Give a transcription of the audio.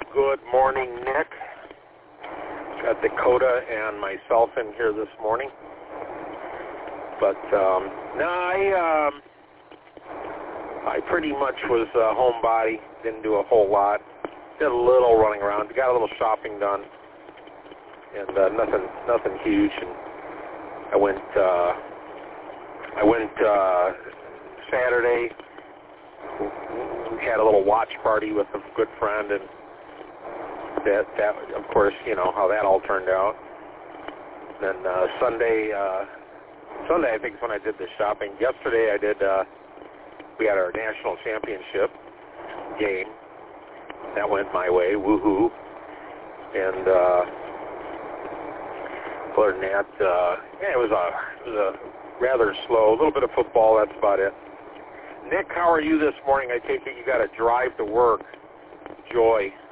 Good morning, Nick. Got Dakota and myself in here this morning. But I pretty much was homebody. Didn't do a whole lot. Did a little running around. Got a little shopping done, and nothing huge. And I went Saturday. We had a little watch party with a good friend, and that of course, you know how that all turned out. Then Sunday I think is when I did the shopping. Yesterday we had our national championship game. That went my way, woohoo. And other than that, it was a rather slow, a little bit of football, that's about it. Nick, how are you this morning? I take it you got to drive to work. Joy.